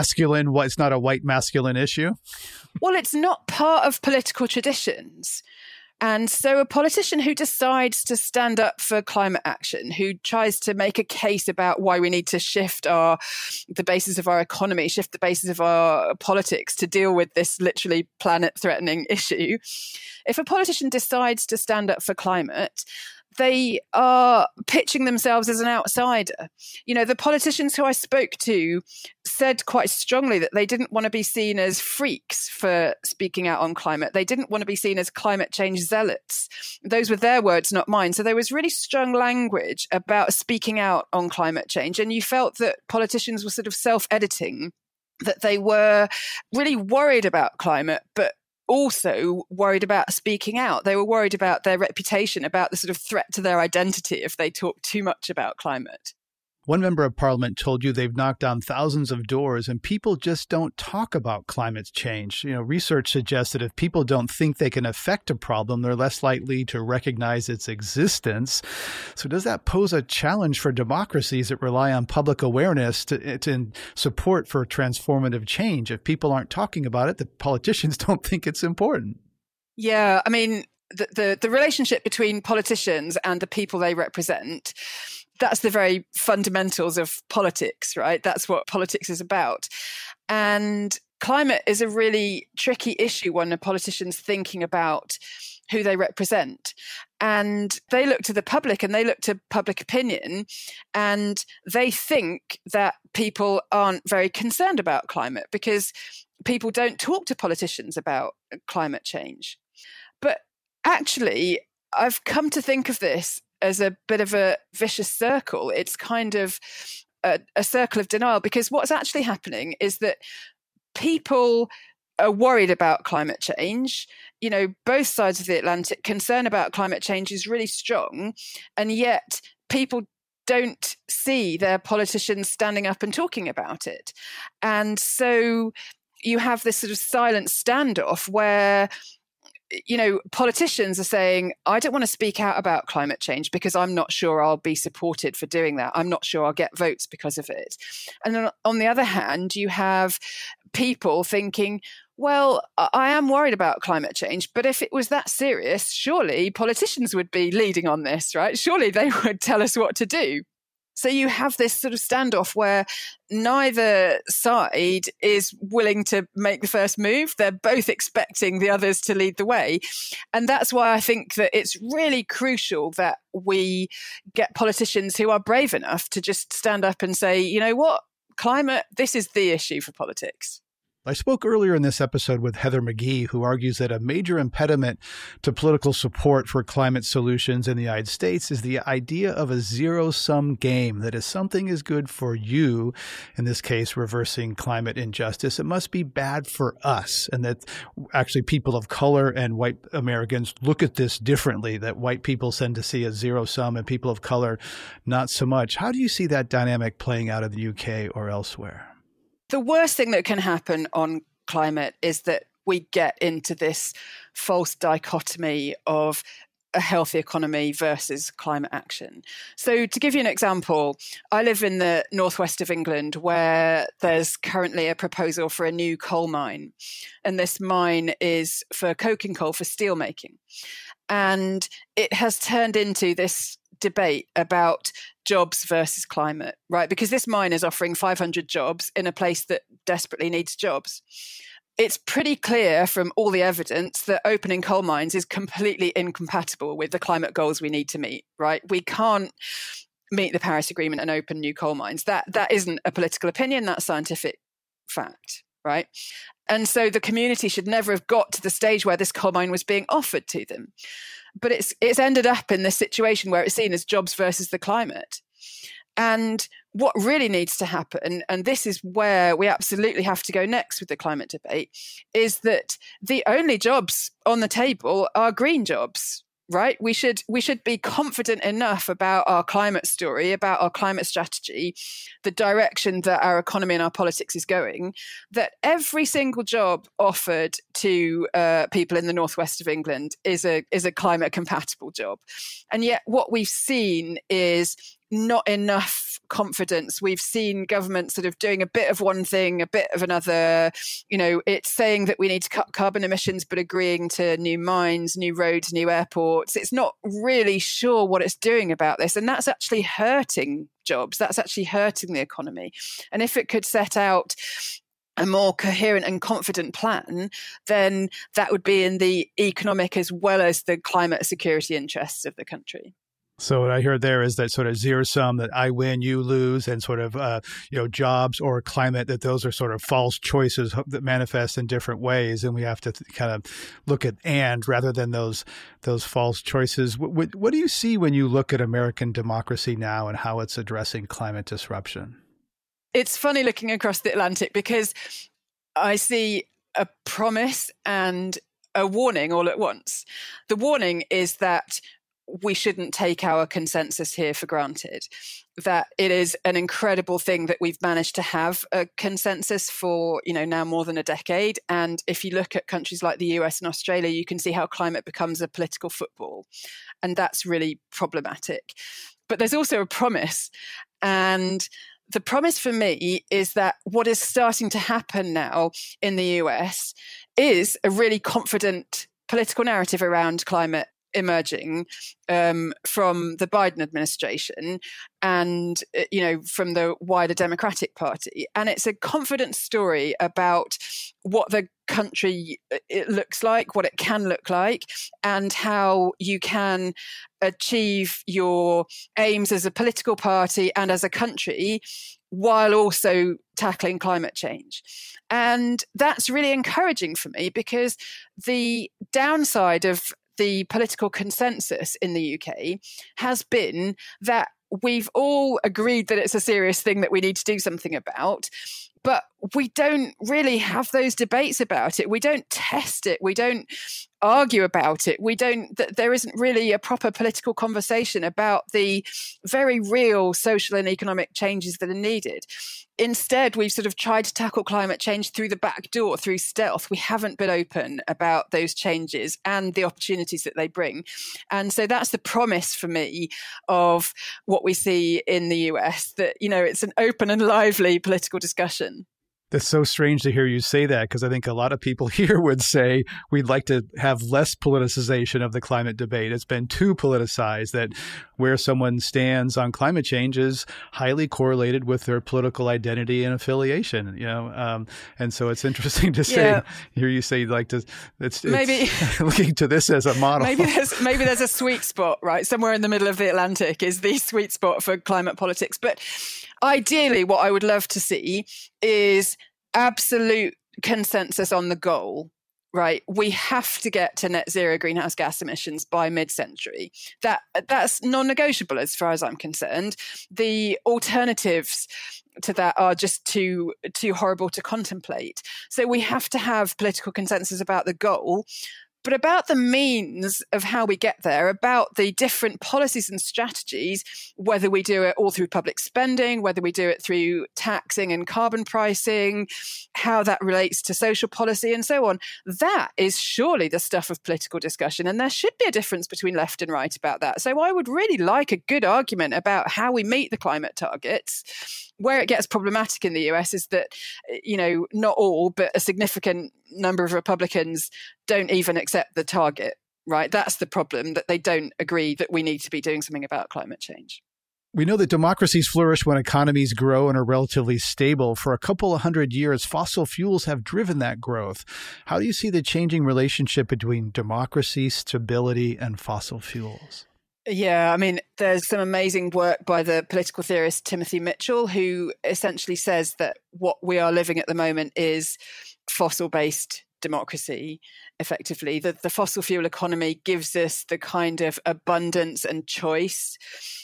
it's not a white masculine issue. Well, it's not part of political traditions. And so a politician who decides to stand up for climate action, who tries to make a case about why we need to shift the basis of our economy, shift the basis of our politics to deal with this literally planet-threatening issue, if a politician decides to stand up for climate, they are pitching themselves as an outsider. You know, the politicians who I spoke to said quite strongly that they didn't want to be seen as freaks for speaking out on climate. They didn't want to be seen as climate change zealots. Those were their words, not mine. So there was really strong language about speaking out on climate change. And you felt that politicians were sort of self-editing, that they were really worried about climate, but also worried about speaking out. They were worried about their reputation, about the sort of threat to their identity if they talk too much about climate. One member of parliament told you they've knocked down thousands of doors and people just don't talk about climate change. You know, research suggests that if people don't think they can affect a problem, they're less likely to recognize its existence. So does that pose a challenge for democracies that rely on public awareness to support for transformative change? If people aren't talking about it, the politicians don't think it's important. Yeah, I mean, the relationship between politicians and the people they represent, that's the very fundamentals of politics, right? That's what politics is about. And climate is a really tricky issue when a politician's thinking about who they represent. And they look to the public and they look to public opinion, and they think that people aren't very concerned about climate because people don't talk to politicians about climate change. But actually, I've come to think of this as a bit of a vicious circle. It's kind of a circle of denial, because what's actually happening is that people are worried about climate change. both sides of the Atlantic, concern about climate change is really strong, and yet people don't see their politicians standing up and talking about it. And so you have this sort of silent standoff where politicians are saying, I don't want to speak out about climate change because I'm not sure I'll be supported for doing that. I'm not sure I'll get votes because of it. And then on the other hand, you have people thinking, well, I am worried about climate change, but if it was that serious, surely politicians would be leading on this, right? Surely they would tell us what to do. So you have this sort of standoff where neither side is willing to make the first move. They're both expecting the others to lead the way. And that's why I think that it's really crucial that we get politicians who are brave enough to just stand up and say, you know what, climate, this is the issue for politics. I spoke earlier in this episode with Heather McGhee, who argues that a major impediment to political support for climate solutions in the United States is the idea of a zero-sum game, that if something is good for you, in this case, reversing climate injustice, it must be bad for us, and that actually people of color and white Americans look at this differently, that white people tend to see a zero-sum and people of color not so much. How do you see that dynamic playing out in the UK or elsewhere? The worst thing that can happen on climate is that we get into this false dichotomy of a healthy economy versus climate action. So to give you an example, I live in the northwest of England where there's currently a proposal for a new coal mine. And this mine is for coking coal for steel making. And it has turned into this debate about jobs versus climate, right? Because this mine is offering 500 jobs in a place that desperately needs jobs. It's pretty clear from all the evidence that opening coal mines is completely incompatible with the climate goals we need to meet, right? We can't meet the Paris Agreement and open new coal mines. That isn't a political opinion, that's scientific fact, right? And so the community should never have got to the stage where this coal mine was being offered to them. But it's ended up in this situation where it's seen as jobs versus the climate. And what really needs to happen, and this is where we absolutely have to go next with the climate debate, is that the only jobs on the table are green jobs, right? We should be confident enough about our climate story, about our climate strategy, the direction that our economy and our politics is going, that every single job offered to people in the northwest of England is a climate compatible job. And yet what we've seen is not enough confidence. We've seen governments sort of doing a bit of one thing, a bit of another. It's saying that we need to cut carbon emissions, but agreeing to new mines, new roads, new airports. It's not really sure what it's doing about this. And that's actually hurting jobs. That's actually hurting the economy. And if it could set out a more coherent and confident plan, then that would be in the economic as well as the climate security interests of the country. So what I heard there is that sort of zero sum, that I win, you lose, and sort of, jobs or climate, that those are sort of false choices that manifest in different ways. And we have to kind of look at and rather than those false choices. What do you see when you look at American democracy now and how it's addressing climate disruption? It's funny looking across the Atlantic because I see a promise and a warning all at once. The warning is that we shouldn't take our consensus here for granted, that it is an incredible thing that we've managed to have a consensus for, now more than a decade. And if you look at countries like the US and Australia, you can see how climate becomes a political football. And that's really problematic. But there's also a promise. And the promise for me is that what is starting to happen now in the US is a really confident political narrative around climate emerging from the Biden administration and, from the wider Democratic Party. And it's a confident story about what the country it looks like, what it can look like, and how you can achieve your aims as a political party and as a country while also tackling climate change. And that's really encouraging for me because the downside of the political consensus in the UK has been that we've all agreed that it's a serious thing that we need to do something about, but we don't really have those debates about it. We don't test it. We don't argue about it. There isn't really a proper political conversation about the very real social and economic changes that are needed. Instead, we've sort of tried to tackle climate change through the back door, through stealth. We haven't been open about those changes and the opportunities that they bring. And so that's the promise for me of what we see in the US, that, it's an open and lively political discussion. That's so strange to hear you say that, because I think a lot of people here would say we'd like to have less politicization of the climate debate. It's been too politicized, that where someone stands on climate change is highly correlated with their political identity and affiliation, and so it's interesting to hear you say you'd like to, it's maybe looking to this as a model. Maybe there's a sweet spot, right? Somewhere in the middle of the Atlantic is the sweet spot for climate politics. But ideally, what I would love to see is absolute consensus on the goal, right? We have to get to net zero greenhouse gas emissions by mid-century. That's non-negotiable as far as I'm concerned. The alternatives to that are just too horrible to contemplate. So we have to have political consensus about the goal, but about the means of how we get there, about the different policies and strategies, whether we do it all through public spending, whether we do it through taxing and carbon pricing, how that relates to social policy and so on. That is surely the stuff of political discussion. And there should be a difference between left and right about that. So I would really like a good argument about how we meet the climate targets. Where it gets problematic in the US is that, not all, but a significant number of Republicans don't even accept the target, right? That's the problem, that they don't agree that we need to be doing something about climate change. We know that democracies flourish when economies grow and are relatively stable. For a couple of 100 years, fossil fuels have driven that growth. How do you see the changing relationship between democracy, stability, and fossil fuels? Yeah, there's some amazing work by the political theorist Timothy Mitchell, who essentially says that what we are living at the moment is fossil-based democracy, effectively. The fossil fuel economy gives us the kind of abundance and choice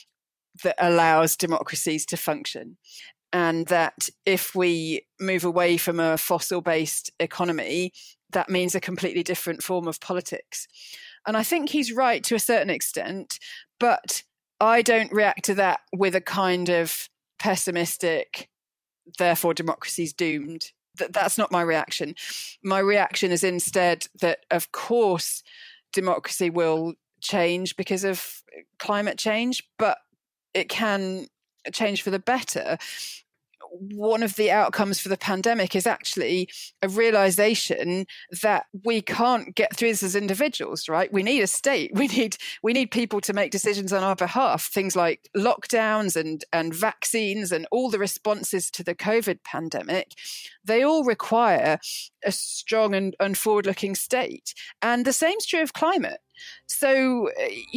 that allows democracies to function. And that if we move away from a fossil-based economy, that means a completely different form of politics. And I think he's right to a certain extent, but I don't react to that with a kind of pessimistic, therefore democracy's doomed. That's not my reaction. My reaction is instead that, of course, democracy will change because of climate change, but it can change for the better. One of the outcomes for the pandemic is actually a realization that we can't get through this as individuals, right? We need a state. We need people to make decisions on our behalf. Things like lockdowns and vaccines and all the responses to the COVID pandemic, they all require a strong and forward-looking state. And the same's true of climate. So,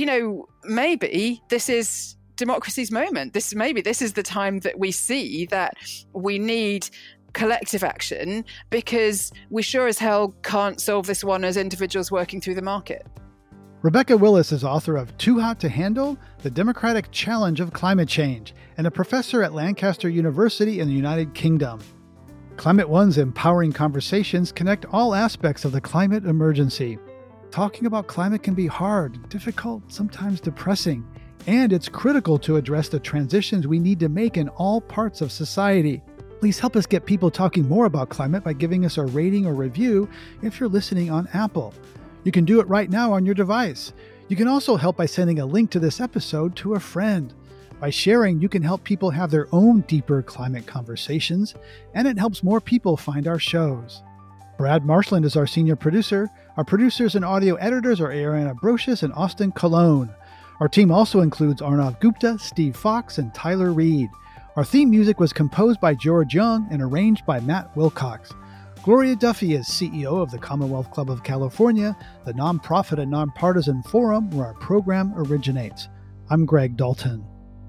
maybe this is democracy's moment. This is the time that we see that we need collective action, because we sure as hell can't solve this one as individuals working through the market. Rebecca Willis is author of Too Hot to Handle: The Democratic Challenge of Climate Change, and a professor at Lancaster University in the United Kingdom. Climate One's empowering conversations connect all aspects of the climate emergency. Talking about climate can be hard, difficult, sometimes depressing. And it's critical to address the transitions we need to make in all parts of society. Please help us get people talking more about climate by giving us a rating or review if you're listening on Apple. You can do it right now on your device. You can also help by sending a link to this episode to a friend. By sharing, you can help people have their own deeper climate conversations, and it helps more people find our shows. Brad Marshland is our senior producer. Our producers and audio editors are Ariana Brocious and Austin Colon. Our team also includes Arnav Gupta, Steve Fox, and Tyler Reed. Our theme music was composed by George Young and arranged by Matt Wilcox. Gloria Duffy is CEO of the Commonwealth Club of California, the nonprofit and nonpartisan forum where our program originates. I'm Greg Dalton.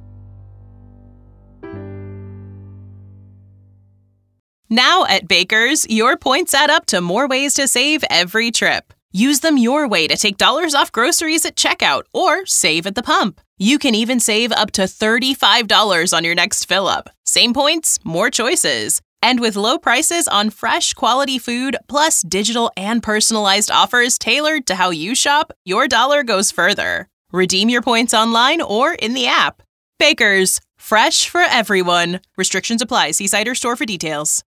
Now at Baker's, your points add up to more ways to save every trip. Use them your way to take dollars off groceries at checkout or save at the pump. You can even save up to $35 on your next fill-up. Same points, more choices. And with low prices on fresh, quality food, plus digital and personalized offers tailored to how you shop, your dollar goes further. Redeem your points online or in the app. Baker's, fresh for everyone. Restrictions apply. See site or store for details.